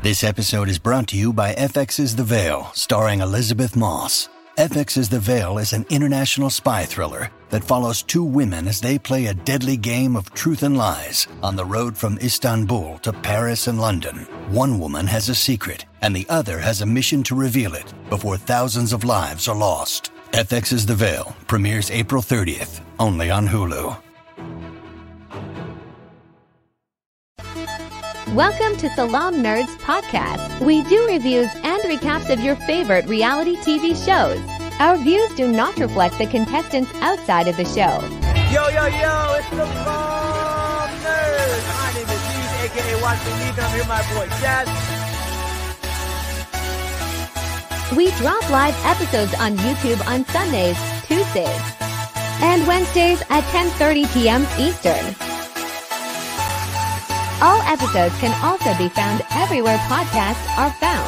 This episode is brought to you by FX's The Veil, starring Elizabeth Moss. FX's The Veil is an international spy thriller that follows two women as they play a deadly game of truth and lies on the road from Istanbul to Paris and London. One woman has a secret, and the other has a mission to reveal it before thousands of lives are lost. FX's The Veil premieres April 30th, only on Hulu. Welcome to Salam Nerds Podcast. We do reviews and recaps of your favorite reality TV shows. Our views do not reflect the contestants outside of the show. Yo, it's the Salam Nerds. My name is Neves, a.k.a. Watch Me Leave, and I'm here with my boy, Jazz. We drop live episodes on YouTube on Sundays, Tuesdays, and Wednesdays at 10:30 p.m. Eastern. All episodes can also be found everywhere podcasts are found.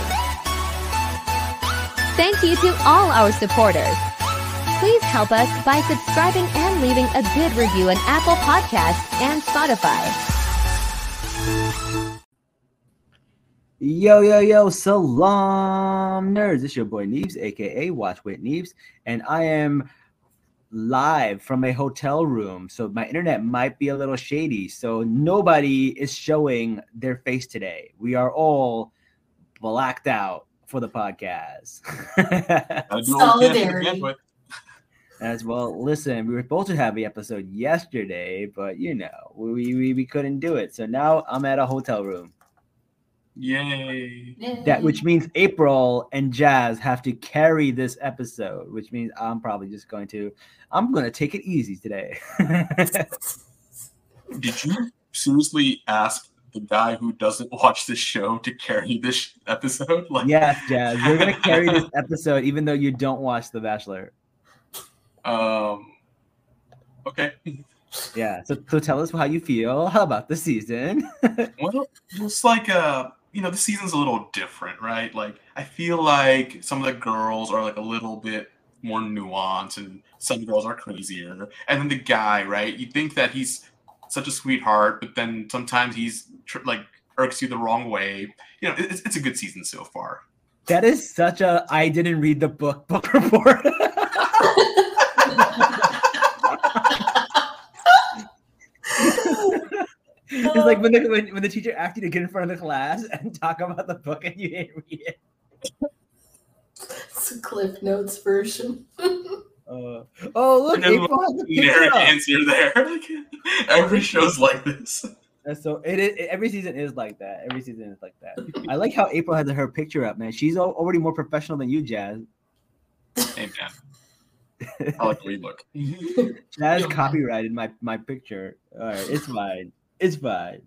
Thank you to all our supporters. Please help us by subscribing and leaving a good review on Apple Podcasts and Spotify. Yo, Salam Nerds. It's your boy Neves, a.k.a. Watch with Neves, and I am live from a hotel room, so my internet might be a little shady, so nobody is showing their face today. We are all blacked out for the podcast. Solidarity. As well, listen, we were supposed to have the episode yesterday, but we couldn't do it, so now I'm at a hotel room. Yay. That which means April and Jazz have to carry this episode, which means I'm probably just going to take it easy today. Did you seriously ask the guy who doesn't watch the show to carry this episode? Yes, Jazz, you're gonna carry this episode even though you don't watch The Bachelor. Okay. Yeah, so tell us how you feel. How about the season? Well, it's like the season's a little different, right? Like, I feel like some of the girls are like a little bit more nuanced, and some girls are crazier. And then the guy, right? You think that he's such a sweetheart, but then sometimes he's irks you the wrong way. It's a good season so far. That is such a I didn't read the book report. It's like when the teacher asked you to get in front of the class and talk about the book and you didn't read it. It's a Cliff Notes version. Look, April has a generic answer there. Every show's like this. So it is. Every season is like that. I like how April has her picture up, man. She's already more professional than you, Jazz. Hey, man. I like the way you look. Jazz copyrighted my picture. All right, it's fine. It's fine.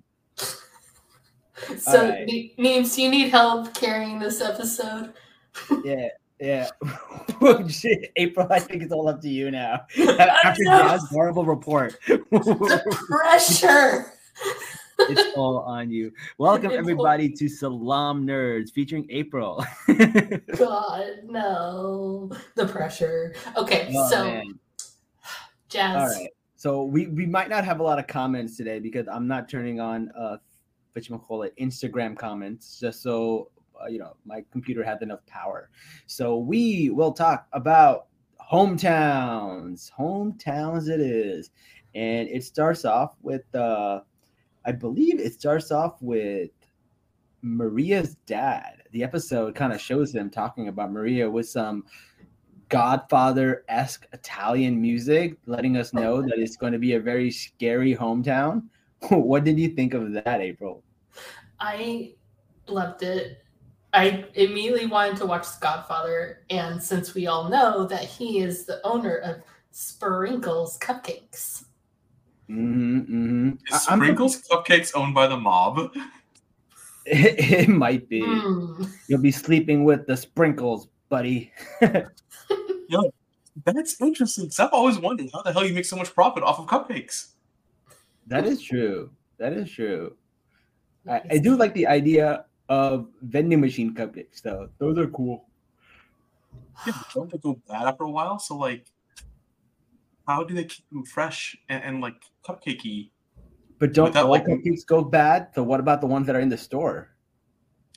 So, right. Neves, you need help carrying this episode? Yeah. Oh, shit. April, I think it's all up to you now. After Jazz's horrible report. The pressure. It's all on you. Welcome, everybody, to Salam Nerds featuring April. God, no. The pressure. Okay, man. Jazz. All right. So we might not have a lot of comments today because I'm not turning on Instagram comments just so my computer has enough power. So we will talk about hometowns it is, and it starts off with I believe it starts off with Maria's dad. The episode kind of shows them talking about Maria with some Godfather-esque Italian music, letting us know that it's going to be a very scary hometown. What did you think of that, April? I loved it. I immediately wanted to watch The Godfather, and since we all know that he is the owner of Sprinkles Cupcakes. Is Sprinkles Cupcakes owned by the mob? It might be. You'll be sleeping with the Sprinkles, buddy. Yo, that's interesting, because I've always wondered how the hell you make so much profit off of cupcakes. That is true. I do like the idea of vending machine cupcakes, though. Those are cool. Yeah, but don't they go bad after a while? So, how do they keep them fresh and cupcakey? But don't all cupcakes go bad? So what about the ones that are in the store?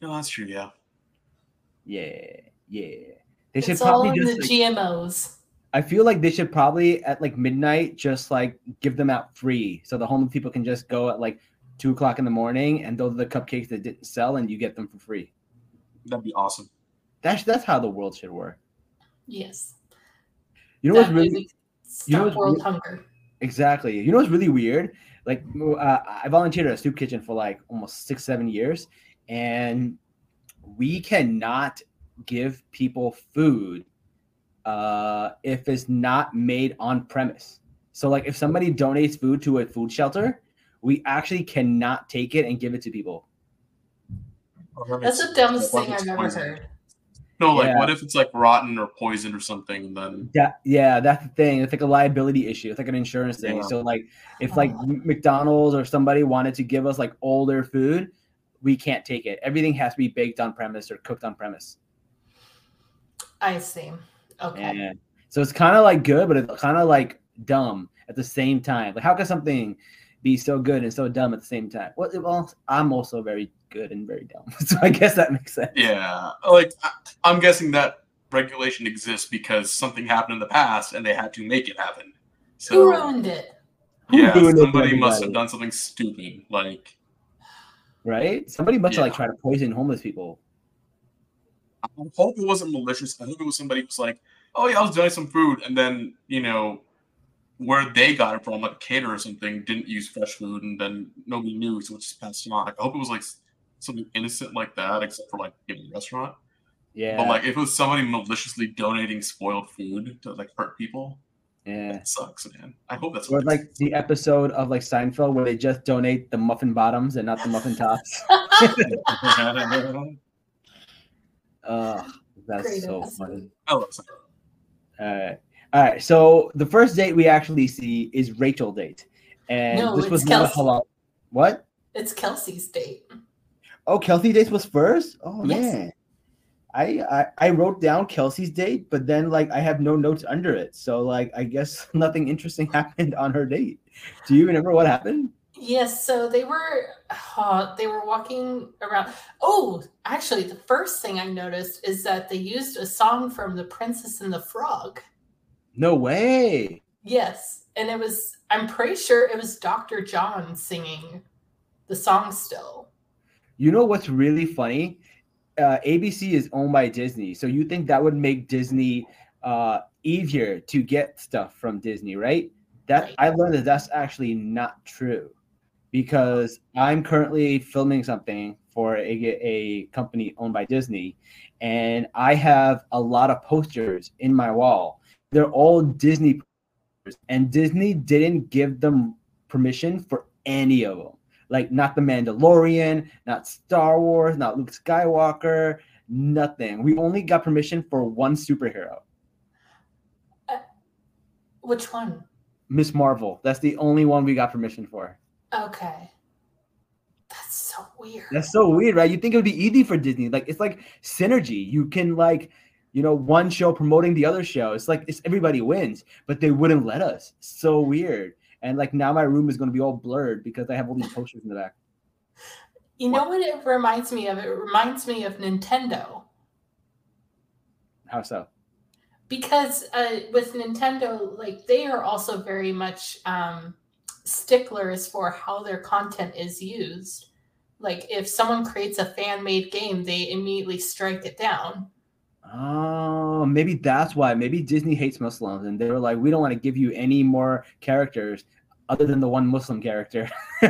No, that's true. Yeah. Yeah. They should It's all probably in just the GMOs. I feel like they should probably at like midnight just like give them out free so the homeless people can just go at like 2:00 in the morning and those are the cupcakes that didn't sell and you get them for free. That'd be awesome. That's how the world should work. Yes. You know what's That really would you know stop world hunger. exactly. You know what's really weird? Like I volunteered at a soup kitchen for like almost 6-7 years, and we cannot give people food if it's not made on premise. So like if somebody donates food to a food shelter, we actually cannot take it and give it to people. That's the dumbest thing I've ever heard. No, like Yeah. what if it's like rotten or poisoned or something? And then That's the thing. It's like a liability issue. It's like an insurance thing. Yeah. So like if like McDonald's or somebody wanted to give us like older food, we can't take it. Everything has to be baked on premise or cooked on premise. I see. Okay. And so it's kind of like good, but it's kind of like dumb at the same time. Like how can something be so good and so dumb at the same time? Well, I'm also very good and very dumb. So I guess that makes sense. yeah, like I'm guessing that regulation exists because something happened in the past and they had to make it happen. So Who ruined it? yeah, Who ruined it for somebody must have everybody? done something stupid. Like Right? Somebody must have like Yeah. tried to poison homeless people. I hope it wasn't malicious. I hope it was somebody who's like, oh yeah, I was doing some food, and then where they got it from, like a caterer or something, didn't use fresh food, and then nobody knew, so it just passed it on. Like, I hope it was like something innocent like that, except for like in a restaurant. Yeah. But like if it was somebody maliciously donating spoiled food to like hurt people, yeah. that sucks, man. I hope that's Or what like the episode of like Seinfeld where they just donate the muffin bottoms and not the muffin tops. That's Great so episode. funny. I love Seinfeld. All right. So the first date we actually see is Rachel date, and No, this was it's not a Kelsey. halal. What? It's Kelsey's date. Oh, Kelsey date was first. Oh Yes. man, I wrote down Kelsey's date, but then like I have no notes under it, so like I guess nothing interesting happened on her date. Do you remember what happened? Yes, so they were walking around. Oh, actually, the first thing I noticed is that they used a song from The Princess and the Frog. No way. Yes, and I'm pretty sure it was Dr. John singing the song still. You know what's really funny? ABC is owned by Disney, so you think that would make Disney easier to get stuff from Disney, right? Right. I learned that that's actually not true, because I'm currently filming something for a company owned by Disney, and I have a lot of posters in my wall. They're all Disney posters, and Disney didn't give them permission for any of them. Like not The Mandalorian, not Star Wars, not Luke Skywalker, nothing. We only got permission for one superhero, Which one? Miss Marvel. That's the only one we got permission for. Okay. That's so weird. That's so weird, right? You think it would be easy for Disney. Like it's like synergy. You can like, one show promoting the other show. It's like everybody wins, but they wouldn't let us. So weird. And like now my room is going to be all blurred because I have all these posters in the back. You know what it reminds me of? It reminds me of Nintendo. How so? Because with Nintendo, like they are also very much sticklers for how their content is used. Like if someone creates a fan-made game, they immediately strike it down. Oh, maybe that's why. Maybe Disney hates Muslims, and they were like, "We don't want to give you any more characters other than the one Muslim character."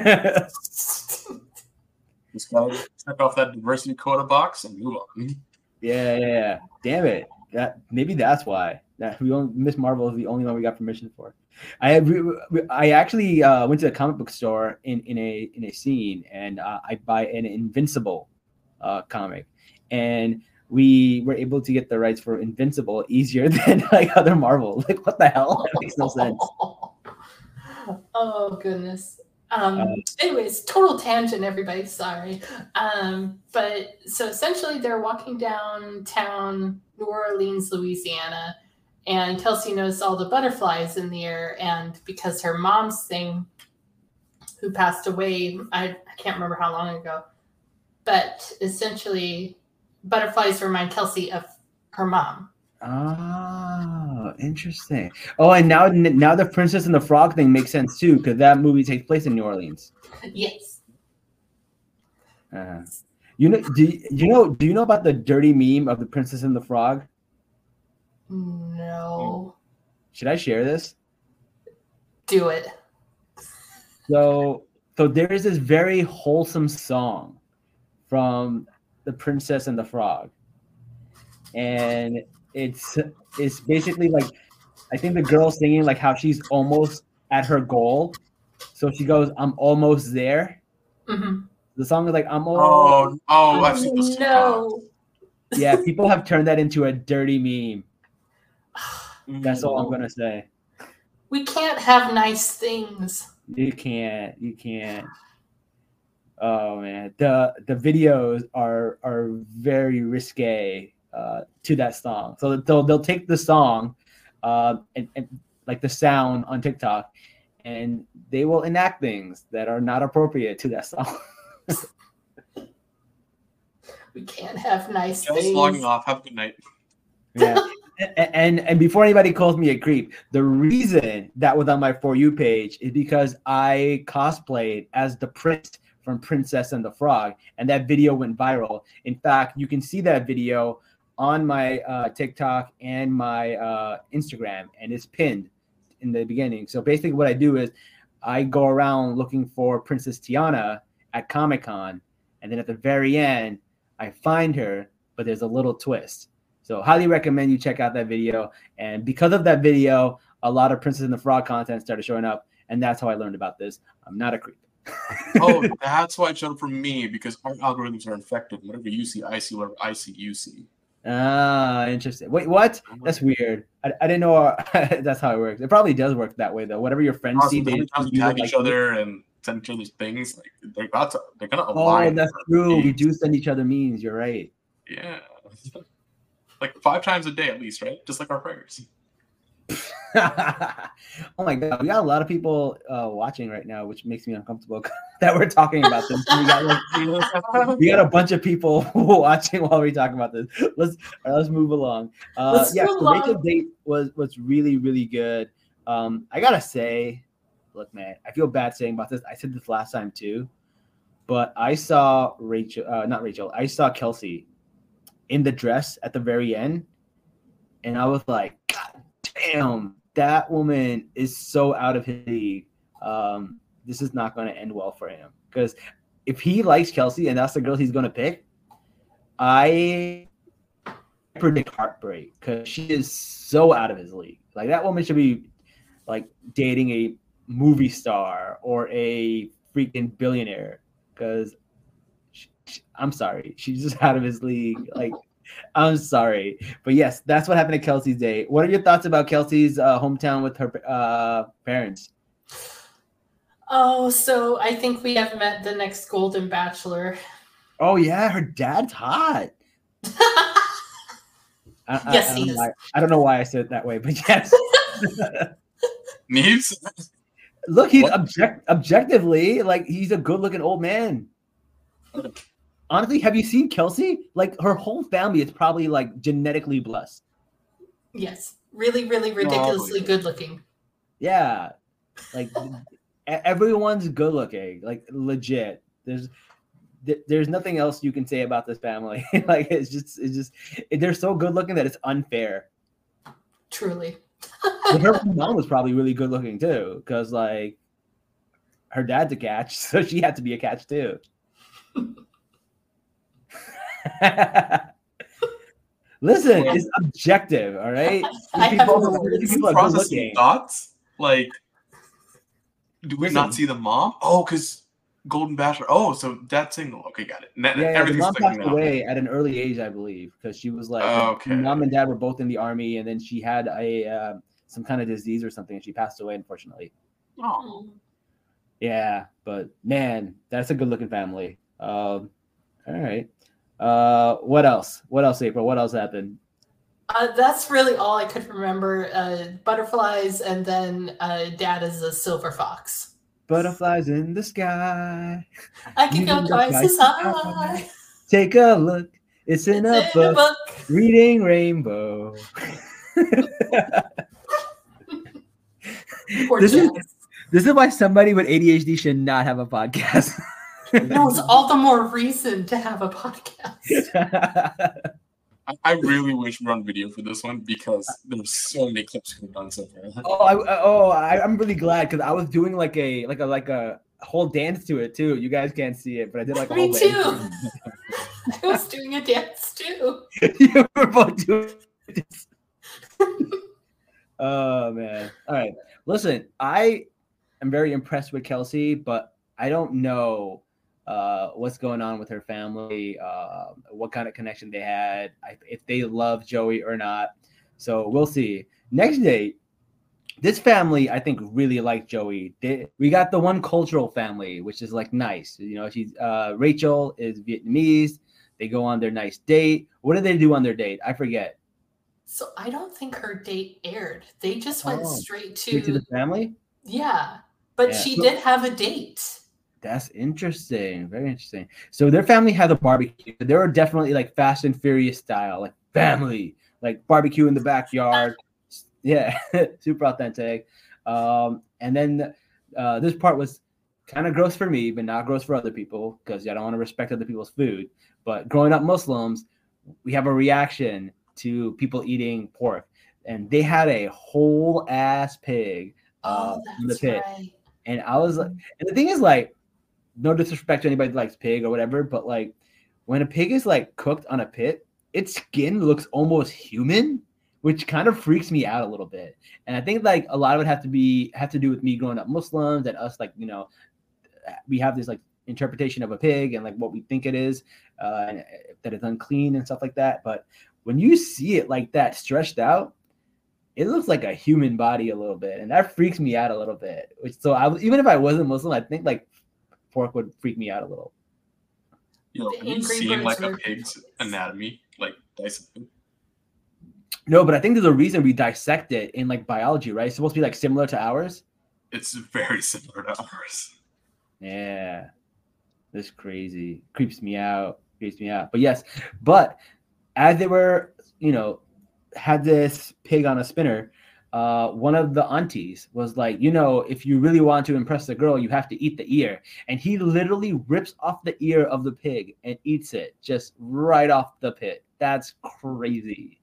Just gotta check off that diversity quota box and move on. Yeah. Damn it. Maybe that's why. Miss Marvel is the only one we got permission for. I actually went to a comic book store in a scene, and I buy an Invincible comic, and we were able to get the rights for Invincible easier than like other Marvel. Like what the hell? That makes no sense. Oh goodness. Anyways, total tangent, everybody. Sorry. But so essentially, they're walking downtown New Orleans, Louisiana, and Kelsey noticed all the butterflies in the air, and because her mom's thing, who passed away, I can't remember how long ago, but essentially, butterflies remind Kelsey of her mom. Oh, interesting. Oh, and now the Princess and the Frog thing makes sense too, because that movie takes place in New Orleans. Yes. You know? Do you know about the dirty meme of the Princess and the Frog? No. Should I share this? Do it. So there is this very wholesome song from the Princess and the Frog, and it's basically like, I think the girl singing like how she's almost at her goal, so she goes, "I'm almost there." Mm-hmm. The song is like, "I'm almost." Oh, I've seen this. No. Yeah, people have turned that into a dirty meme. That's all I'm gonna say. We can't have nice things. You can't. Oh man, the videos are very risque to that song. So they'll take the song and like the sound on TikTok, and they will enact things that are not appropriate to that song. We can't have nice Just things. logging off. Have a good night. Yeah. And before anybody calls me a creep, the reason that was on my For You page is because I cosplayed as the prince from Princess and the Frog, and that video went viral. In fact, you can see that video on my TikTok and my Instagram, and it's pinned in the beginning. So basically what I do is I go around looking for Princess Tiana at Comic-Con, and then at the very end, I find her, but there's a little twist. So highly recommend you check out that video. And because of that video, a lot of Princess and the Frog content started showing up. And that's how I learned about this. I'm not a creep. Oh, that's why it showed up for me, because our algorithms are infected. Whatever you see, I see. Whatever I see, you see. Ah, interesting. Wait, what? That's weird. I didn't know that's how it works. It probably does work that way, though. Whatever your friends see, they tag each other and send each other things. Like they're gonna align. Oh, that's true. We do send each other memes. You're right. Yeah. Like 5 times a day at least, right? Just like our prayers. Oh my god, we got a lot of people watching right now, which makes me uncomfortable that we're talking about this. We got a bunch of people watching while we talk about this. Let's move along. Rachel's date was really, really good. I gotta say, look, man, I feel bad saying about this. I said this last time too, but I saw I saw Kelsey in the dress at the very end, and I was like, God damn, that woman is so out of his league. This is not going to end well for him, because if he likes Kelsey and that's the girl he's going to pick, I predict heartbreak, because she is so out of his league. Like, that woman should be like dating a movie star or a freaking billionaire, because I'm sorry, she's just out of his league. Like, I'm sorry, but yes, that's what happened to Kelsey's day. What are your thoughts about Kelsey's hometown with her parents? Oh, so I think we have met the next Golden Bachelor. Oh yeah, her dad's hot. Yes, he is. I don't know why I said it that way, but yes. Neves? Look, he's objectively, like, he's a good-looking old man. Honestly, have you seen Kelsey? Like, her whole family is probably like genetically blessed. Yes, really, really ridiculously good looking. Yeah, like everyone's good looking, like legit. There's nothing else you can say about this family. Like, it's just they're so good looking that it's unfair. Truly. But her mom was probably really good looking too, because like her dad's a catch, so she had to be a catch too. Listen, it's objective, all right? People are processing thoughts. Like, do we not see the mom? Oh, because Golden Bachelor. Oh, so dad's single. Okay, got it. Yeah, the mom passed away at an early age, I believe, because she was like, mom and dad were both in the army, and then she had some kind of disease or something, and she passed away, unfortunately. Oh. Yeah, but man, that's a good-looking family. All right. What else? April? What else happened? That's really all I could remember. Butterflies, and then dad is a silver fox. butterflies in the sky. I can go twice as high. Take a look. It's in a book. Reading Rainbow. This is why somebody with ADHD should not have a podcast. No, it's all the more reason to have a podcast. I really wish we were on video for this one because there's so many clips we've done so far. I'm really glad because I was doing like a whole dance to it too. You guys can't see it, but I did like a whole Me too. I was doing a dance too. You were both doing this. Oh man. All right. Listen, I am very impressed with Kelsey, but I don't know what's going on with her family, what kind of connection they had, if they love Joey or not. So we'll see. Next date, this family I think really liked Joey. We got the one cultural family, which is like nice. You know, she's Rachel is Vietnamese. They go on their nice date. What did they do on their date? I forget. So I don't think her date aired. They just went straight to the family. Yeah, but she did have a date. That's interesting. Very interesting. So their family had a barbecue. They were definitely like Fast and Furious style, like family, like barbecue in the backyard. Yeah, super authentic. And then this part was kind of gross for me, but not gross for other people because I don't want to respect other people's food. But growing up Muslims, we have a reaction to people eating pork. And they had a whole ass pig in the pit. Right. And I was like, and the thing is like, no disrespect to anybody that likes pig or whatever, but like when a pig is like cooked on a pit, its skin looks almost human, which kind of freaks me out a little bit. And I think like a lot of it have to do with me growing up Muslims and us, like, you know, we have this like interpretation of a pig and like what we think it is, and that it's unclean and stuff like that. But when you see it like that stretched out, it looks like a human body a little bit, and that freaks me out a little bit. Even if I wasn't Muslim, I think like pork would freak me out a little. Have you seen like a pig's anatomy, like dissected? No, but I think there's a reason we dissect it in like biology, right? It's supposed to be like similar to ours. It's very similar to ours. Yeah, this crazy creeps me out. But yes, but as they were, you know, had this pig on a spinner, one of the aunties was like, you know, if you really want to impress the girl, you have to eat the ear. And he literally rips off the ear of the pig and eats it just right off the pit. That's crazy.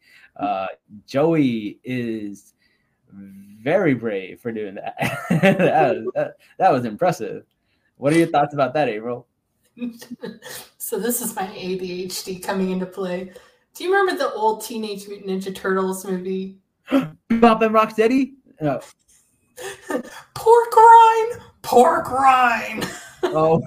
Joey is very brave for doing that. that was impressive. What are your thoughts about that, April? So this is my ADHD coming into play. Do you remember the old Teenage Mutant Ninja Turtles movie? Bebop and Rocksteady? No. Pork rind. Oh.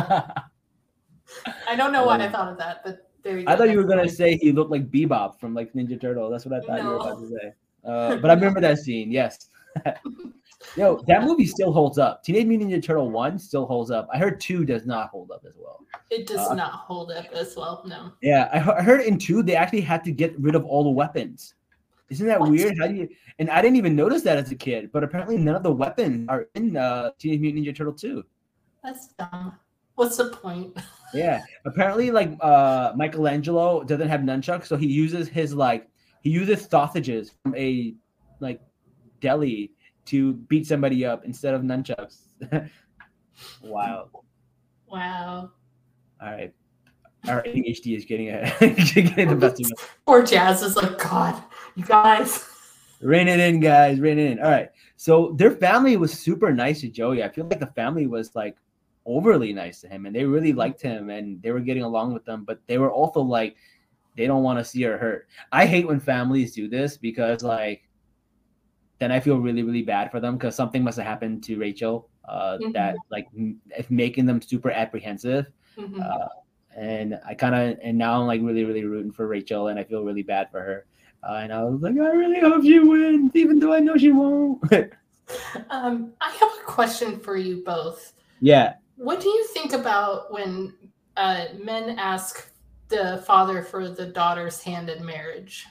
I don't know why I thought of that, but there you go. I thought you were gonna say he looked like Bebop from like Ninja Turtle. That's what I thought you were about to say. But I remember that scene. Yes. Yo, that movie still holds up. Teenage Mutant Ninja Turtle 1 still holds up. I heard 2 does not hold up as well. It does not hold up as well, no. Yeah, I heard in 2 they actually had to get rid of all the weapons. Isn't that weird? And I didn't even notice that as a kid, but apparently none of the weapons are in Teenage Mutant Ninja Turtle 2. That's dumb. What's the point? Yeah, apparently like Michelangelo doesn't have nunchucks, so he uses sausages from a like deli to beat somebody up instead of nunchucks. Wow. Wow. All right. Our ADHD is getting the best of us. Poor Jazz is like, God, you guys. Rein it in, guys. Rein it in. All right. So their family was super nice to Joey. I feel like the family was like overly nice to him and they really liked him and they were getting along with them, but they were also like, they don't want to see her hurt. I hate when families do this because like, then I feel really, really bad for them because something must have happened to Rachel that like it's making them super apprehensive. Mm-hmm. And now I'm like really, really rooting for Rachel and I feel really bad for her. And I was like, I really hope she wins, even though I know she won't. I have a question for you both. Yeah. What do you think about when men ask the father for the daughter's hand in marriage?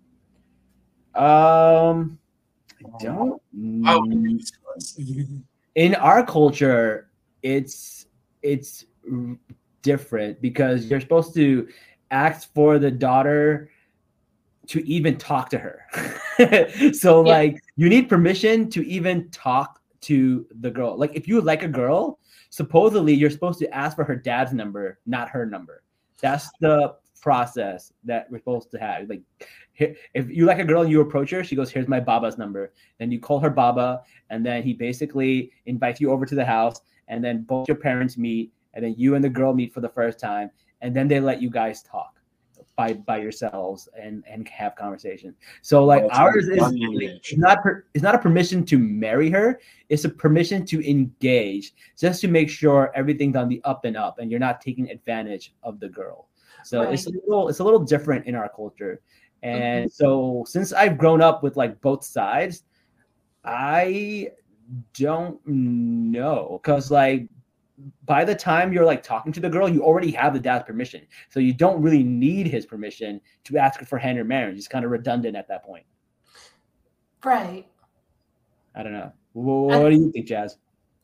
I don't. I would be in our culture, it's different because you're supposed to ask for the daughter to even talk to her. So like you need permission to even talk to the girl. Like if you like a girl, supposedly you're supposed to ask for her dad's number, not her number. That's the process that we're supposed to have. Like if you like a girl and you approach her, she goes, here's my baba's number. Then you call her baba, and then he basically invites you over to the house, and then both your parents meet, and then you and the girl meet for the first time, and then they let you guys talk by yourselves and have conversation. So like ours is it's not a permission to marry her, it's a permission to engage, just to make sure everything's on the up and up and you're not taking advantage of the girl. So it's a little different in our culture. And so since I've grown up with like both sides, I don't know, because like by the time you're like talking to the girl, you already have the dad's permission. So you don't really need his permission to ask her for hand in marriage. It's kind of redundant at that point. Right. I don't know. What do you think, Jazz?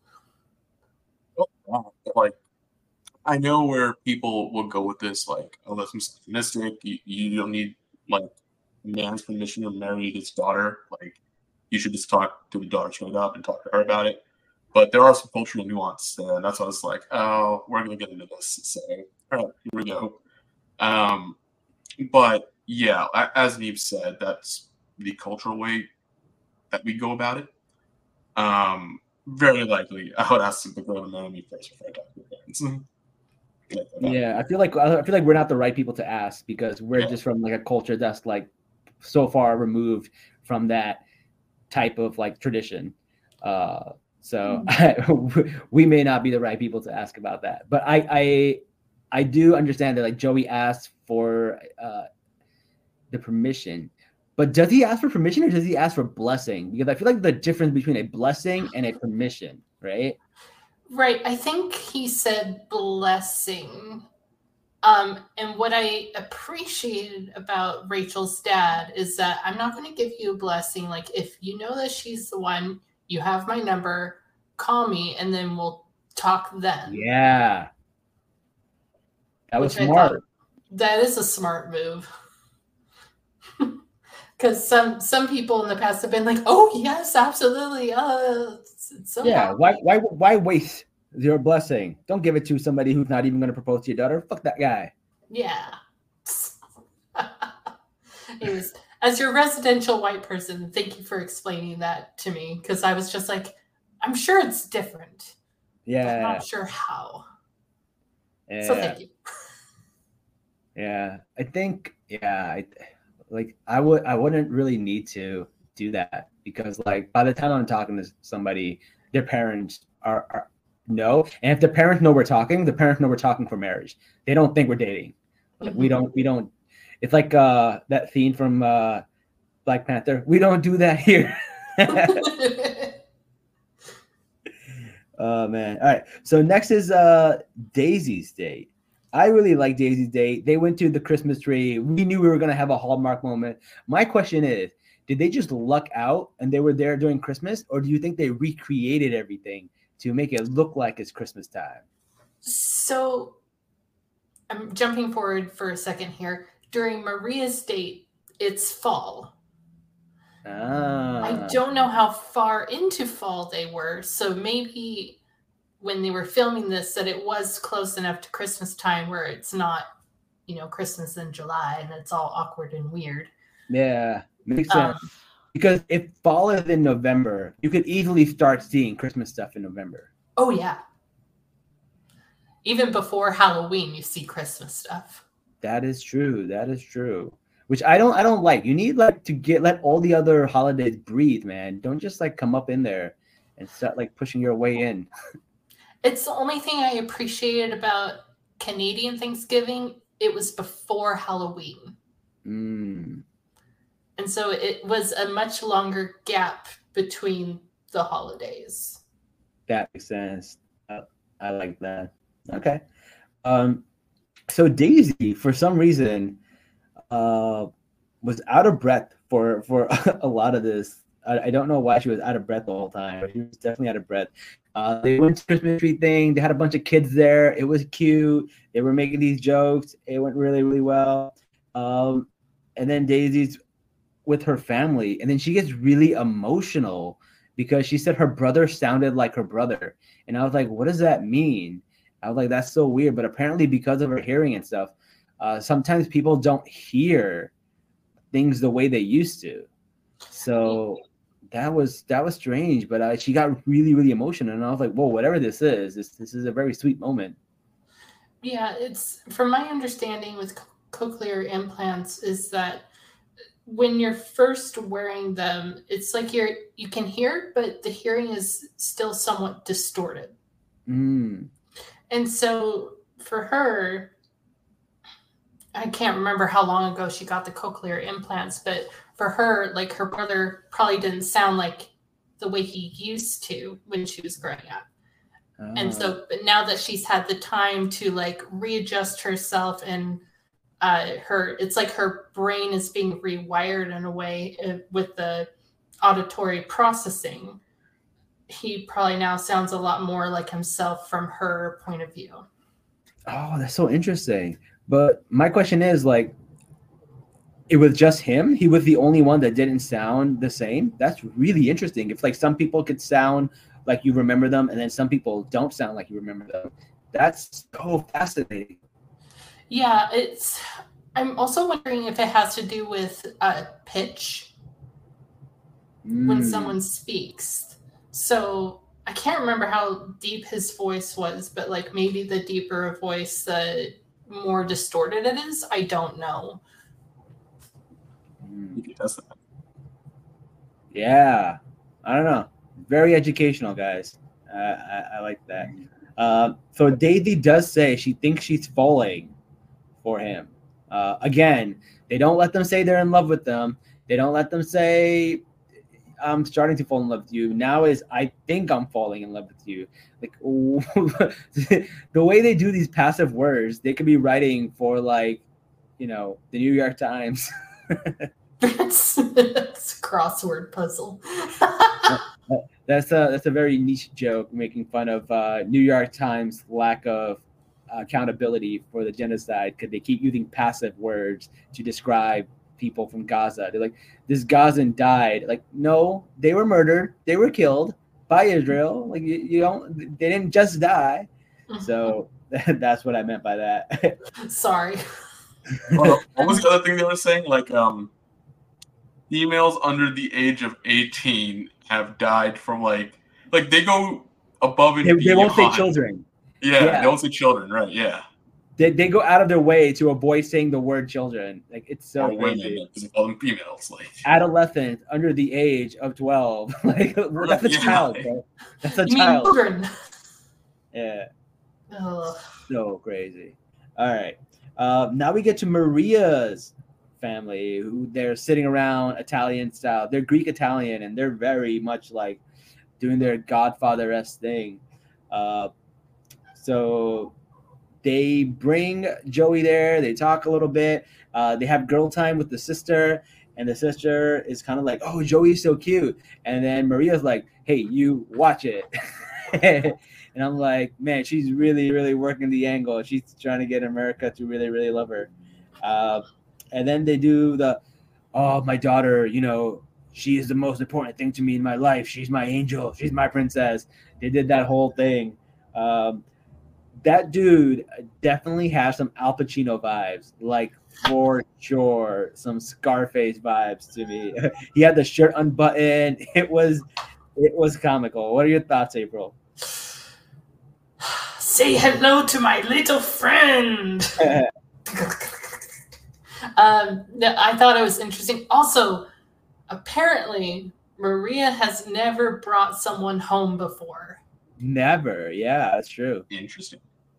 Like, I know where people will go with this, like, oh, that's misogynistic. You don't need like man's permission to marry his daughter. Like, you should just talk to the daughter straight up and talk to her about it. But there are some cultural nuance there, and that's why I was like, oh, we're going to get into this. So, all right, here we go. But, yeah, as Neve said, that's the cultural way that we go about it. Very likely, I would ask the girl to marry me first before I talk to her parents. Yeah, I feel like we're not the right people to ask, because we're just from like a culture that's like so far removed from that type of like tradition. So we may not be the right people to ask about that. But I do understand that like Joey asked for the permission. But does he ask for permission or does he ask for blessing? Because I feel like the difference between a blessing and a permission, right? Right. I think he said blessing. And what I appreciated about Rachel's dad is that I'm not going to give you a blessing. Like, if you know that she's the one, you have my number, call me, and then we'll talk then. Yeah. That was smart. That is a smart move. Because some people in the past have been like, oh, yes, absolutely. Why waste your blessing? Don't give it to somebody who's not even going to propose to your daughter. Fuck that guy. Yeah. Anyways, as your residential white person, thank you for explaining that to me, because I was just like, I'm sure it's different. Yeah. But I'm not sure how. Yeah. So thank you. Yeah. I think, I wouldn't really need to do that, because like by the time I'm talking to somebody, their parents are know, and if the parents know we're talking, the parents know we're talking for marriage. They don't think we're dating. Like we don't. It's like that scene from Black Panther. We don't do that here. Oh man! All right. So next is Daisy's date. I really like Daisy's date. They went to the Christmas tree. We knew we were gonna have a Hallmark moment. My question is, did they just luck out and they were there during Christmas, or do you think they recreated everything to make it look like it's Christmas time? So I'm jumping forward for a second here. During Maria's date, it's fall. I don't know how far into fall they were. So maybe when they were filming this, that it was close enough to Christmas time where it's not, Christmas in July and it's all awkward and weird. Yeah, makes sense. Because if fall is in November, you could easily start seeing Christmas stuff in November. Oh, yeah. Even before Halloween, you see Christmas stuff. That is true. Which I don't like. You need like to let all the other holidays breathe, man. Don't just like come up in there and start like pushing your way in. It's the only thing I appreciated about Canadian Thanksgiving. It was before Halloween. And so it was a much longer gap between the holidays. That makes sense. I like that. Okay. So Daisy, for some reason, was out of breath for a lot of this. I don't know why she was out of breath the whole time, but she was definitely out of breath. They went to Christmas tree thing. They had a bunch of kids there. It was cute. They were making these jokes. It went really, really well. And then Daisy's with her family, and then she gets really emotional because she said her brother sounded like her brother. And I was like, what does that mean? I was like, that's so weird. But apparently because of her hearing and stuff, sometimes people don't hear things the way they used to. So that was strange. But she got really, really emotional. And I was like, whoa, whatever this is a very sweet moment. Yeah, it's, from my understanding with cochlear implants, is that when you're first wearing them, it's like you can hear, but the hearing is still somewhat distorted. Mm. And so for her, I can't remember how long ago she got the cochlear implants, but for her, like, her brother probably didn't sound like the way he used to when she was growing up. And so, but now that she's had the time to like readjust herself, and it's like her brain is being rewired in a way with the auditory processing, he probably now sounds a lot more like himself from her point of view. Oh, that's so interesting. But my question is, like, it was just him? He was the only one that didn't sound the same? That's really interesting. If like some people could sound like you remember them, and then some people don't sound like you remember them. That's so fascinating. Yeah, I'm also wondering if it has to do with pitch when someone speaks. So I can't remember how deep his voice was, but like maybe the deeper a voice, the more distorted it is. I don't know. You can test that. Yeah, I don't know. Very educational, guys. I like that. So Daisy does say she thinks she's falling for him. Again, they don't let them say they're in love with them. They don't let them say, I'm starting to fall in love with you. Now is, I think I'm falling in love with you. Like, the way they do these passive words, they could be writing for, like, the New York Times. That's a crossword puzzle. That's a very niche joke, making fun of New York Times lack of accountability for the genocide, because they keep using passive words to describe people from Gaza. They're like, this Gazan died. Like, no, they were murdered. They were killed by Israel. Like, they didn't just die. So that's what I meant by that. Sorry. What was the other thing they were saying? Like, females under the age of 18 have died from like they go above and beyond. They won't say children. Yeah, they won't say children, right? Yeah. They go out of their way to avoid saying the word children. Like, it's so or crazy. Women, because they call them females. Like adolescent under the age of 12. Like, that's a child, bro. That's a child. Mean children. Yeah. Ugh. So crazy. All right. Now we get to Maria's family, who they're sitting around Italian style. They're Greek Italian, and they're very much like doing their Godfather-esque thing. So they bring Joey there. They talk a little bit. They have girl time with the sister, and the sister is kind of like, oh, Joey's so cute. And then Maria's like, hey, you watch it. And I'm like, man, she's really, really working the angle. She's trying to get America to really, really love her. And then they do my daughter, she is the most important thing to me in my life. She's my angel. She's my princess. They did that whole thing. That dude definitely has some Al Pacino vibes, like, for sure, some Scarface vibes to me. He had the shirt unbuttoned. It was comical. What are your thoughts, April? Say hello to my little friend. I thought it was interesting. Also, apparently, Maria has never brought someone home before. Never. Yeah, that's true. Interesting.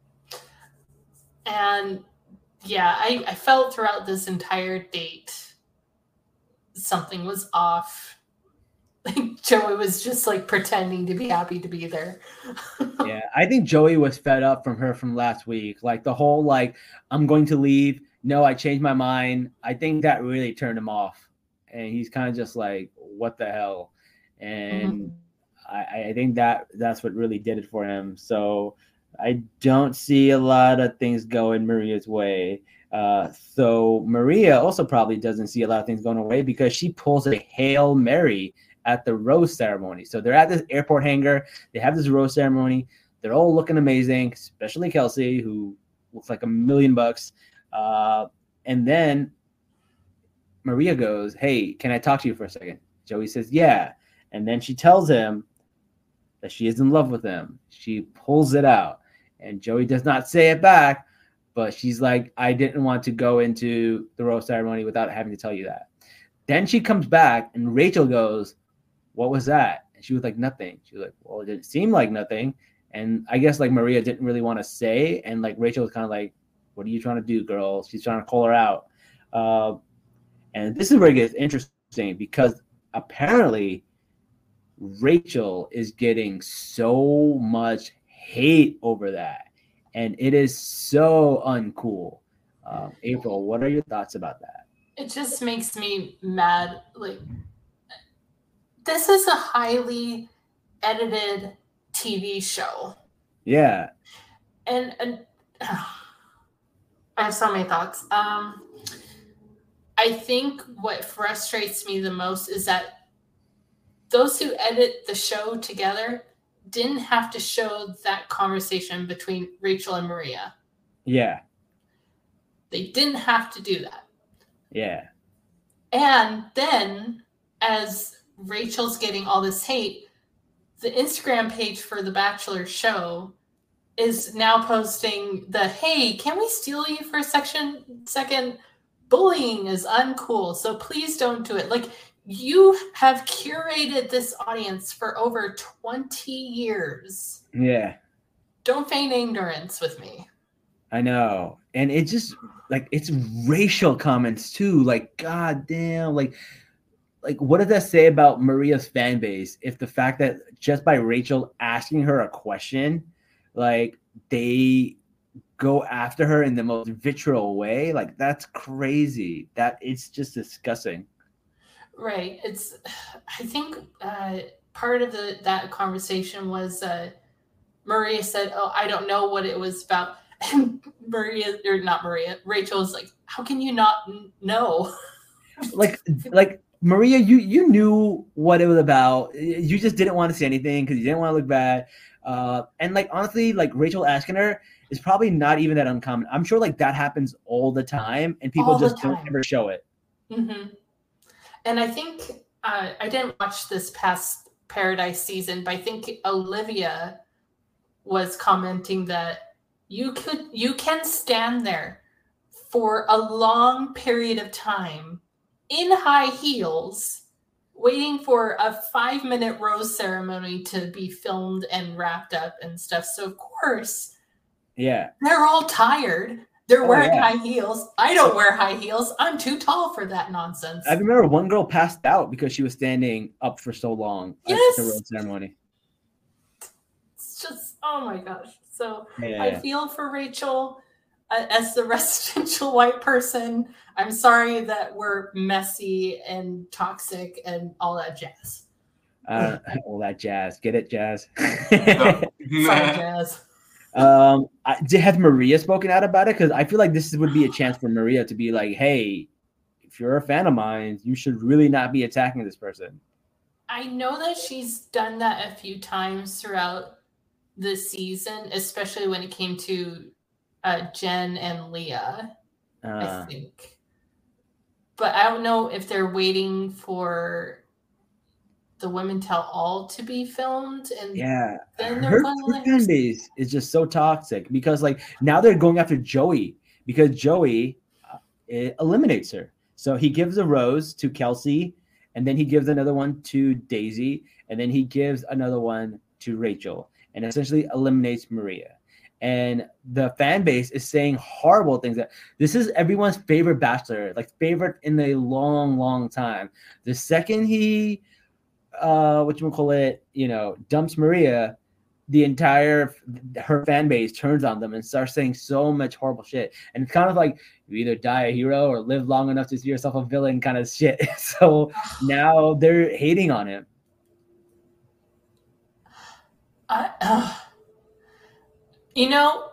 And yeah, I felt throughout this entire date something was off. Like, Joey was just like pretending to be happy to be there. Yeah, I think Joey was fed up from her from last week. Like, the whole, like, I'm going to leave. No, I changed my mind. I think that really turned him off. And he's kind of just like, what the hell? And I think that's what really did it for him. So I don't see a lot of things going Maria's way. So Maria also probably doesn't see a lot of things going away because she pulls a Hail Mary at the rose ceremony. So they're at this airport hangar. They have this rose ceremony. They're all looking amazing, especially Kelsey, who looks like $1 million. And then Maria goes, "Hey, can I talk to you for a second?" Joey says, "Yeah." And then she tells him that she is in love with him. She pulls it out. And Joey does not say it back, but she's like, "I didn't want to go into the rose ceremony without having to tell you that." Then she comes back and Rachel goes, "What was that?" And she was like, "Nothing." She was like, "Well, it didn't seem like nothing." And I guess like Maria didn't really want to say. And like Rachel was kind of like, "What are you trying to do, girl?" She's trying to call her out. And this is where it gets interesting because apparently Rachel is getting so much hate over that. And it is so uncool. April, what are your thoughts about that? It just makes me mad. Like, this is a highly edited TV show. Yeah. And I have so many thoughts. I think what frustrates me the most is that those who edit the show together didn't have to show that conversation between Rachel and Maria. Yeah. They didn't have to do that. Yeah. And then as Rachel's getting all this hate, the Instagram page for The Bachelor show is now posting the, "Hey, can we steal you for a second? Bullying is uncool, so please don't do it." Like, you have curated this audience for over 20 years. Yeah. Don't feign ignorance with me. I know. And it just like it's racial comments too. Like, god damn, like what does that say about Maria's fan base if the fact that just by Rachel asking her a question, like they go after her in the most vitriol way? Like, that's crazy. That it's just disgusting. Right. I think part of that conversation was Maria said, "Oh, I don't know what it was about." And Rachel was like, "How can you not know?" like Maria, you knew what it was about. You just didn't want to say anything because you didn't want to look bad. And like, honestly, like Rachel asking her is probably not even that uncommon. I'm sure like that happens all the time and people just don't ever show it. Mm-hmm. And I think I didn't watch this past Paradise season, but I think Olivia was commenting that you can stand there for a long period of time in high heels waiting for a 5-minute rose ceremony to be filmed and wrapped up and stuff. So of course, yeah, they're all tired. They're wearing high heels. I don't wear high heels. I'm too tall for that nonsense. I remember one girl passed out because she was standing up for so long at the rose ceremony. It's just, oh my gosh. So yeah. I feel for Rachel as the residential white person. I'm sorry that we're messy and toxic and all that jazz. All that jazz. Get it, Jazz? Sorry, Jazz. Has Maria spoken out about it? Because I feel like this would be a chance for Maria to be like, "Hey, if you're a fan of mine, you should really not be attacking this person." I know that she's done that a few times throughout the season, especially when it came to Jen and Leah, I think. But I don't know if they're waiting for the Women Tell All to be filmed, and then they're her fan base is just so toxic because like now they're going after Joey because Joey eliminates her. So he gives a rose to Kelsey, and then he gives another one to Daisy, and then he gives another one to Rachel, and essentially eliminates Maria. And the fan base is saying horrible things. That this is everyone's favorite bachelor, like favorite in a long, long time. The second he dumps Maria, her fan base turns on them and starts saying so much horrible shit. And it's kind of like you either die a hero or live long enough to see yourself a villain kind of shit. So now they're hating on him. You know,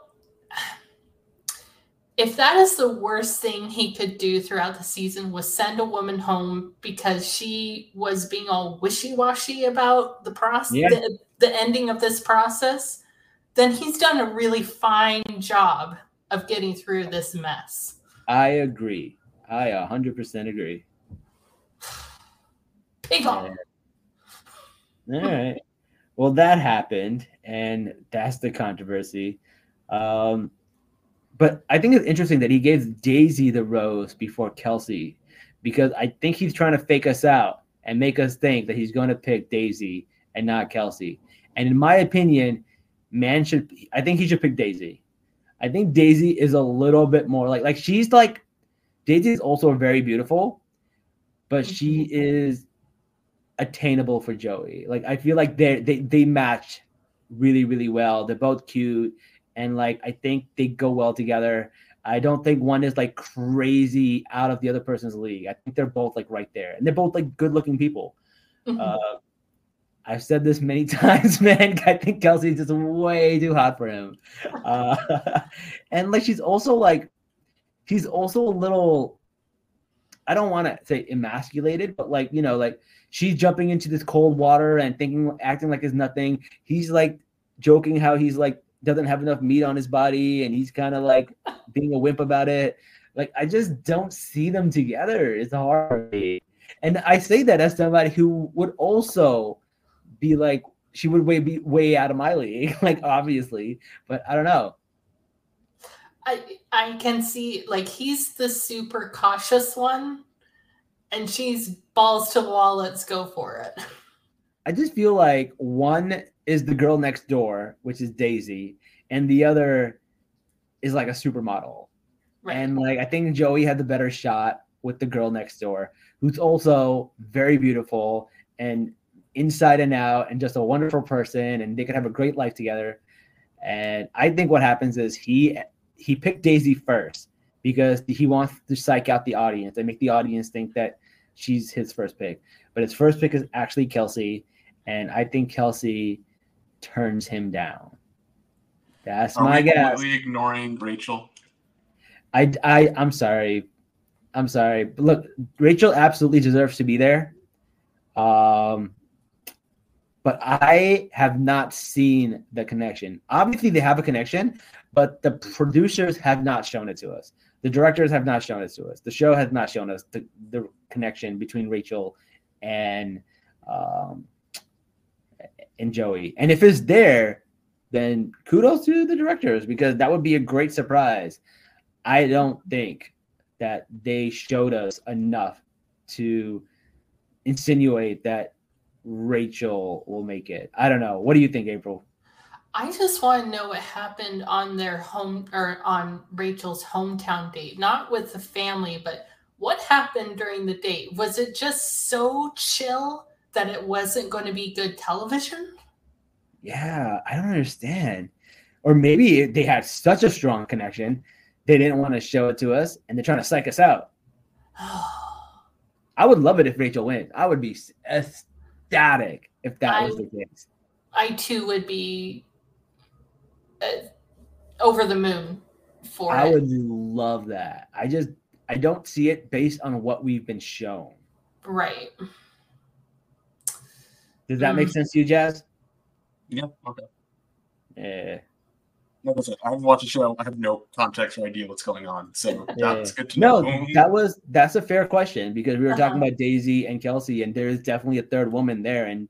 if that is the worst thing he could do throughout the season was send a woman home because she was being all wishy-washy about the ending of this process, then he's done a really fine job of getting through this mess. I agree. I 100% agree. Pig on. All right. Well, that happened, and that's the controversy. But I think it's interesting that he gave Daisy the rose before Kelsey, because I think he's trying to fake us out and make us think that he's going to pick Daisy and not Kelsey. And in my opinion, I think he should pick Daisy. I think Daisy is a little bit more like she's like, Daisy is also very beautiful, but she is attainable for Joey. Like, I feel like they match really, really well. They're both cute. And like, I think they go well together. I don't think one is like crazy out of the other person's league. I think they're both like right there, and they're both like good looking people. I've said this many times, man. I think Kelsey's just way too hot for him. And like, she's also a little, I don't want to say emasculated, but like, like she's jumping into this cold water and acting like it's nothing. He's like joking how he's like, doesn't have enough meat on his body, and he's kind of like being a wimp about it. Like, I just don't see them together. It's hard. And I say that as somebody who would also be like, she would be way out of my league, like, obviously, but I don't know. I can see, like, he's the super cautious one, and she's balls to the wall. Let's go for it. I just feel like one is the girl next door, which is Daisy, and the other is like a supermodel. Right. And like, I think Joey had the better shot with the girl next door, who's also very beautiful and inside and out and just a wonderful person, and they could have a great life together. And I think what happens is he picked Daisy first because he wants to psych out the audience and make the audience think that she's his first pick. But his first pick is actually Kelsey, and I think Kelsey turns him down. That's my guess. Are we ignoring Rachel? I'm sorry. But look, Rachel absolutely deserves to be there. But I have not seen the connection. Obviously, they have a connection, but the producers have not shown it to us. The directors have not shown it to us. The show has not shown us the connection between Rachel and Joey. And if it's there, then kudos to the directors, because that would be a great surprise. I don't think that they showed us enough to insinuate that Rachel will make it. I don't know. What do you think, April? I just want to know what happened on on Rachel's hometown date, not with the family, but what happened during the date? Was it just so chill that it wasn't going to be good television? Yeah, I don't understand. Or maybe they had such a strong connection, they didn't want to show it to us, and they're trying to psych us out. I would love it if Rachel wins. I would be ecstatic if that was the case. I too would be over the moon for it. I would love that. I don't see it based on what we've been shown. Right. Does that make sense to you, Jazz? Yeah. Okay. Yeah. Like I said, I haven't watched the show. I have no context or idea what's going on. So that's good to know. No, that's a fair question, because we were talking about Daisy and Kelsey, and there's definitely a third woman there, and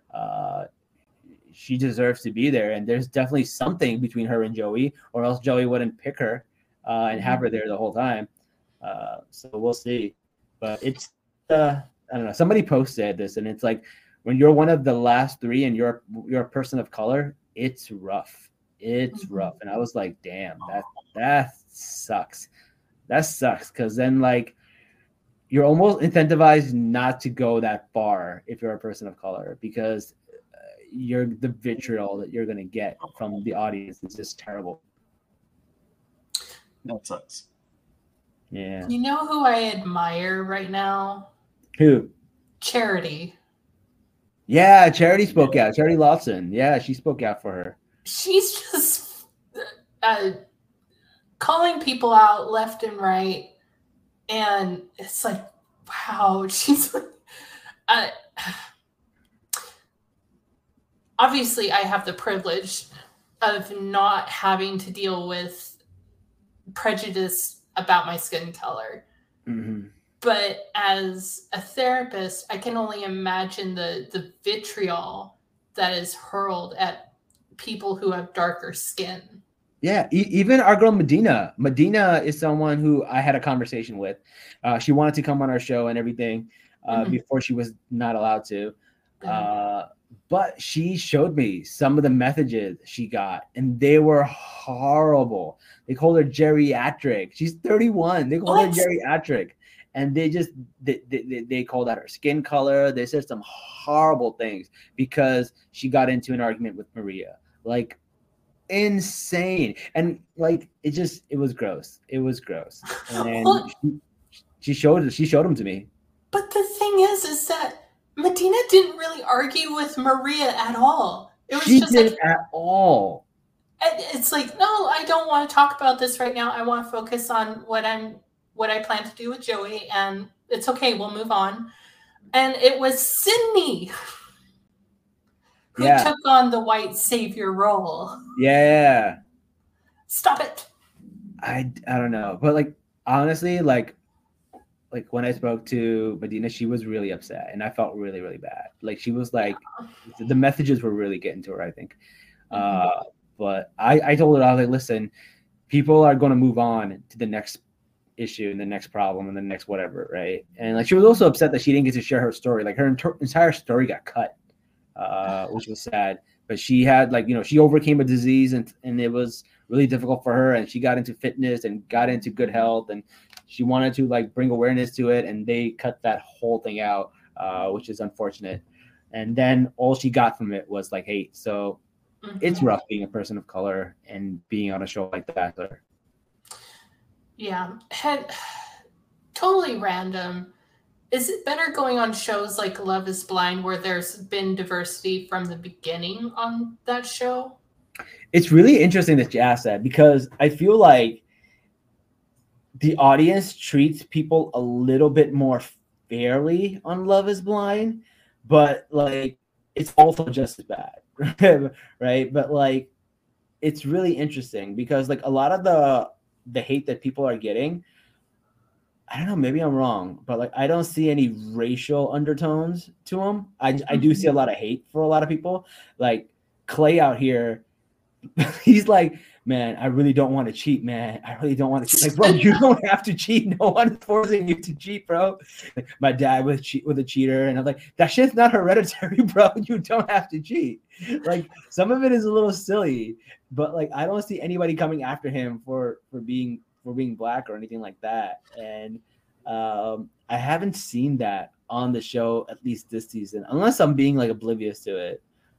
she deserves to be there. And there's definitely something between her and Joey, or else Joey wouldn't pick her and have her there the whole time. So we'll see. But it's I don't know. Somebody posted this, and it's like, when you're one of the last three and you're a person of color, it's rough. It's rough. And I was like, damn, that sucks. That sucks, because then like you're almost incentivized not to go that far if you're a person of color, because you're the vitriol that you're gonna get from the audience is just terrible. That sucks. Yeah. You know who I admire right now? Who? Charity. Yeah, Charity spoke out. Charity Lawson. Yeah, she spoke out for her. She's just calling people out left and right. And it's like, wow, she's like, obviously I have the privilege of not having to deal with prejudice about my skin color. Mm-hmm. But as a therapist, I can only imagine the vitriol that is hurled at people who have darker skin. Yeah, even our girl Medina. Medina is someone who I had a conversation with. She wanted to come on our show and everything before she was not allowed to. But she showed me some of the messages she got, and they were horrible. They called her geriatric. She's 31. They called her geriatric. And they called out her skin color. They said some horrible things because she got into an argument with Maria. Like, insane. And like it was gross. It was gross. And she showed them to me. But the thing is that Medina didn't really argue with Maria at all. It was just like at all. It's like, no, I don't want to talk about this right now. I want to focus on what I plan to do with Joey, and it's okay, we'll move on. And it was Sydney who took on the white savior role. Yeah. Stop it. I don't know. But like honestly, like when I spoke to Medina, she was really upset and I felt really, really bad. Like she was like the messages were really getting to her, I think. But I told her, I was like, listen, people are going to move on to the next issue and the next problem and the next whatever, right? And like she was also upset that she didn't get to share her story. Like her entire story got cut, which was sad. But she had she overcame a disease and it was really difficult for her, and she got into fitness and got into good health, and she wanted to like bring awareness to it, and they cut that whole thing out, which is unfortunate. And then all she got from it was like hate. So it's rough being a person of color and being on a show like The Bachelor. Yeah, totally random. Is it better going on shows like Love is Blind where there's been diversity from the beginning on that show? It's really interesting that you asked that because I feel like the audience treats people a little bit more fairly on Love is Blind, but like it's also just as bad, right? But like it's really interesting because like a lot of the hate that people are getting, I don't know, maybe I'm wrong, but like I don't see any racial undertones to them. I do see a lot of hate for a lot of people. Like Clay out here, he's like, man, I really don't want to cheat, man. I really don't want to cheat. Like, bro, you don't have to cheat. No one's forcing you to cheat, bro. Like, my dad was a cheater, and I'm like, that shit's not hereditary, bro. You don't have to cheat. Like, some of it is a little silly, but like, I don't see anybody coming after him for being black or anything like that. And I haven't seen that on the show, at least this season, unless I'm being like oblivious to it.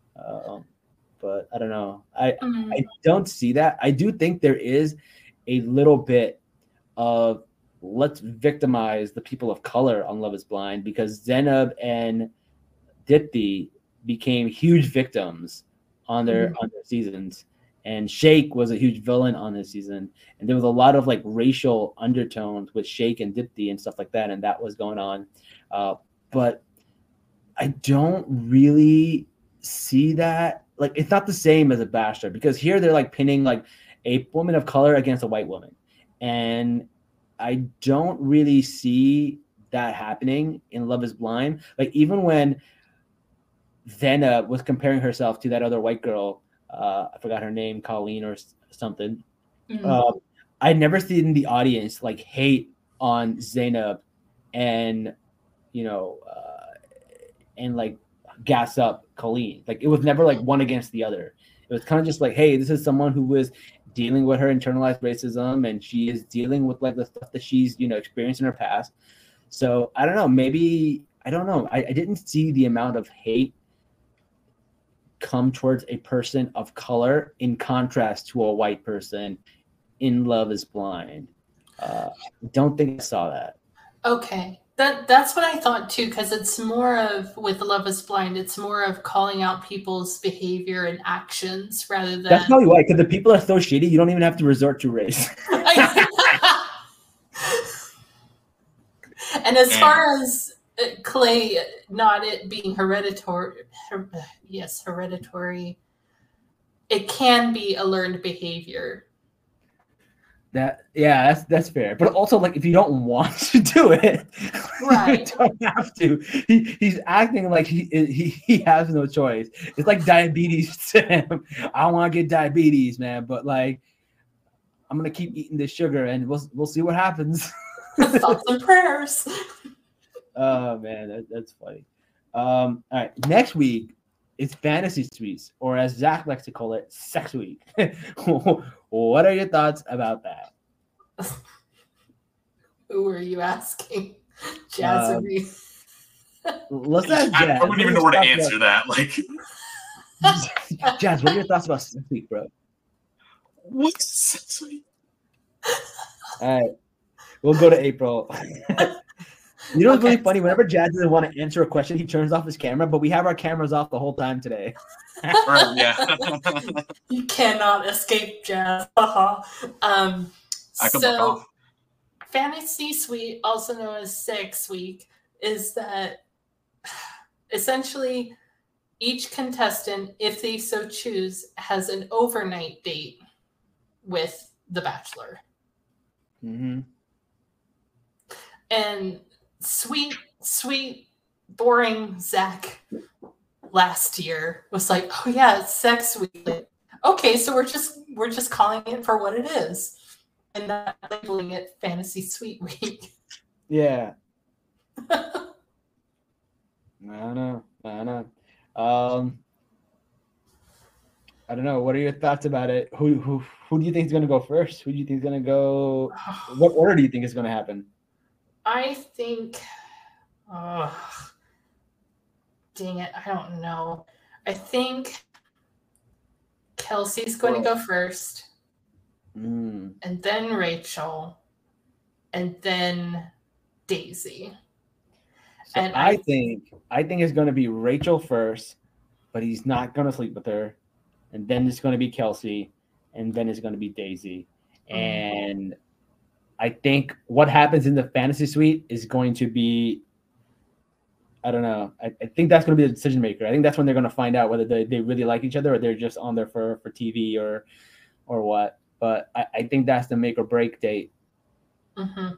But I don't know. I don't see that. I do think there is a little bit of let's victimize the people of color on Love is Blind because Zainab and Dipti became huge victims on their seasons. And Sheikh was a huge villain on this season. And there was a lot of like racial undertones with Sheikh and Dipti and stuff like that. And that was going on. But I don't really see that. Like, it's not the same as a Bachelor because here they're like pinning like a woman of color against a white woman. And I don't really see that happening in Love is Blind. Like, even when Zainab was comparing herself to that other white girl, I forgot her name, Colleen or something. I never seen the audience like hate on Zainab and, and like gas up Colleen. Like, it was never like one against the other. It was kind of just like, hey, this is someone who was dealing with her internalized racism and she is dealing with like the stuff that she's, experienced in her past. So I don't know, maybe, I don't know. I didn't see the amount of hate come towards a person of color in contrast to a white person in Love is Blind. Don't think I saw that. Okay. That's what I thought too, because it's more of, with Love is Blind, it's more of calling out people's behavior and actions rather than. That's probably why, because the people are so shitty, you don't even have to resort to race. And as far as Clay, not it being hereditary, it can be a learned behavior. That's fair. But also, like, if you don't want to do it, right, you don't have to. He's acting like he has no choice. It's like diabetes to him. I don't want to get diabetes, man, but like, I'm gonna keep eating this sugar, and we'll see what happens. Thoughts and prayers. Oh man, that's funny. All right, next week is Fantasy Suites, or as Zach likes to call it, Sex Week. What are your thoughts about that? Who are you asking? Jazz or me? Let's ask Jazz. I wouldn't even know where to answer that. Like, Jazz, what are your thoughts about Sex Week, bro? What's Sex Week? All right, we'll go to April. You know what's really funny? Whenever Jazz doesn't want to answer a question, he turns off his camera, but we have our cameras off the whole time today. Right, yeah. You cannot escape Jazz. So, Fantasy Suite, also known as Sex Week, is that essentially each contestant, if they so choose, has an overnight date with the Bachelor. Mm-hmm. And sweet, boring Zach last year was like, "Oh yeah, it's Sex Week. Okay, so we're just calling it for what it is, and not labeling it Fantasy Suite Week." Yeah. I know. I don't know. What are your thoughts about it? Who do you think is going to go first? Who do you think is going to go? What order do you think is going to happen? I think, dang it, I don't know. I think Kelsey's going to go first, and then Rachel, and then Daisy. So and I think it's going to be Rachel first, but he's not going to sleep with her, and then it's going to be Kelsey, and then it's going to be Daisy, and I think what happens in the Fantasy Suite is going to be, I don't know. I think that's going to be the decision maker. I think that's when they're going to find out whether they really like each other or they're just on there for TV or what. But I think that's the make or break date. Mm-hmm.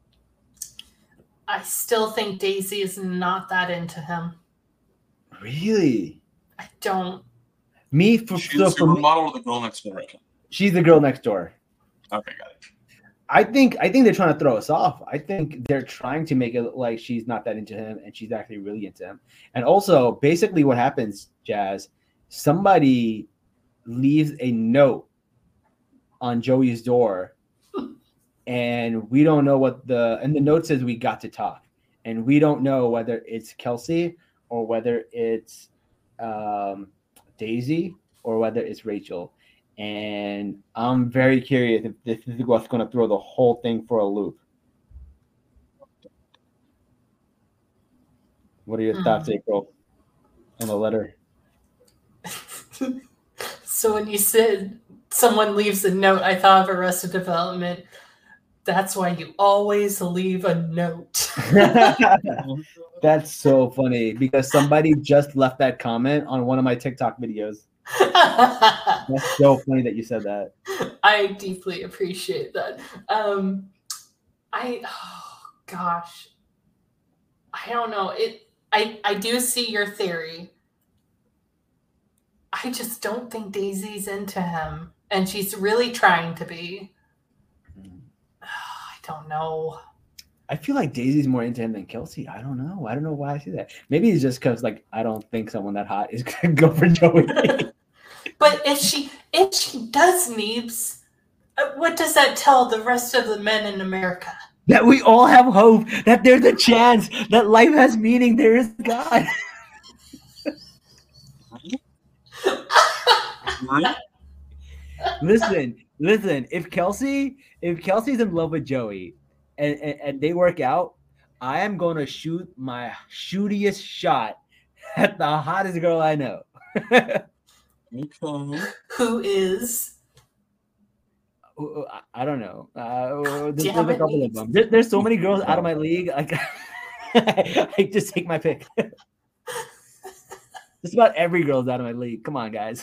I still think Daisy is not that into him. Really? I don't. She's the supermodel or the girl next door? She's the girl next door. Okay, got it. I think they're trying to throw us off. I think they're trying to make it look like she's not that into him and she's actually really into him. And also, basically what happens, Jazz, somebody leaves a note on Joey's door and we don't know and the note says we got to talk. And we don't know whether it's Kelsey or whether it's Daisy or whether it's Rachel. And I'm very curious if this is what's going to throw the whole thing for a loop. What are your thoughts, April, on the letter? So when you said someone leaves a note, I thought of Arrested Development. That's why you always leave a note. That's so funny because somebody just left that comment on one of my TikTok videos. That's so funny that you said that. I deeply appreciate that. I don't know. I do see your theory. I just don't think Daisy's into him, and she's really trying to be. I don't know. I feel like Daisy's more into him than Kelsey. I don't know. I don't know why I see that. Maybe it's just because, like, I don't think someone that hot is gonna go for Joey. But if she does Neebs, what does that tell the rest of the men in America? That we all have hope. That there's a chance. That life has meaning. There is God. Listen. If Kelsey's in love with Joey, and they work out, I am going to shoot my shootiest shot at the hottest girl I know. Okay. Who is? I don't know. There's Damn a it, couple of Nate. them. There's so many girls out of my league. Like, I just take my pick. Just about every girl's out of my league. Come on, guys.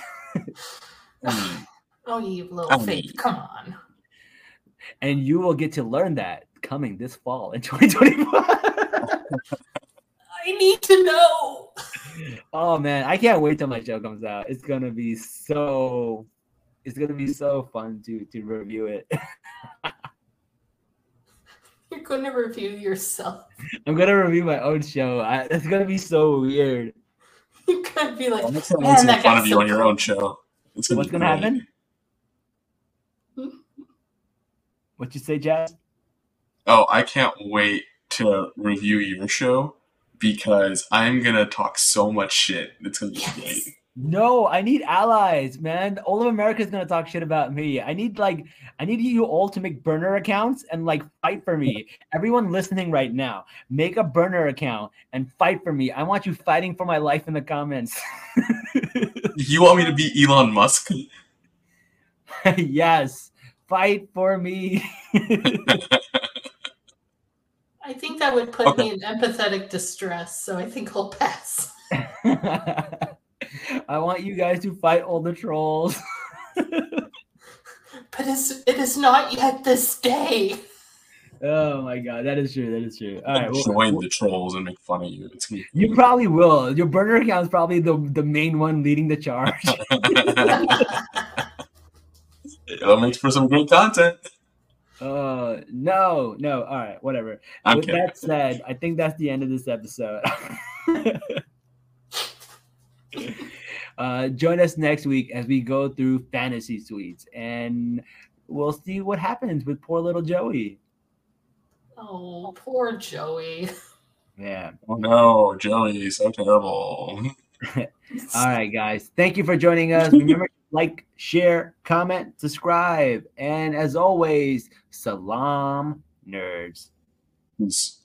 Oh, you little fake. Come on. And you will get to learn that coming this fall in 2025. I need to know. Oh man, I can't wait till my show comes out. It's gonna be so fun to review it. You're going to review yourself. I'm gonna review my own show. It's gonna be so weird. You're going to be like, I'm gonna man, make that fun guy's of you so on your cool. own show. What's gonna happen? What you say, Jazz? Oh, I can't wait to review your show because I'm gonna talk so much shit. It's gonna be great. No, I need allies, man. All of America's gonna talk shit about me. I need you all to make burner accounts and like fight for me. Everyone listening right now, make a burner account and fight for me. I want you fighting for my life in the comments. You want me to be Elon Musk? Yes, fight for me. I think that would put me in empathetic distress, so I think I'll pass. I want you guys to fight all the trolls. But it is not yet this day. Oh my god, that is true. That is true. All right, Join the trolls and make fun of you. It's gonna be you probably will. Your burner account is probably the main one leading the charge. It'll make for some great content. No. All right, whatever. With that said, I think that's the end of this episode. Join us next week as we go through fantasy suites, and we'll see what happens with poor little Joey. Oh, poor Joey. Yeah. Oh no, Joey, so terrible. All right, guys. Thank you for joining us. Remember to like, share, comment, subscribe, and as always, salam, nerds. Peace.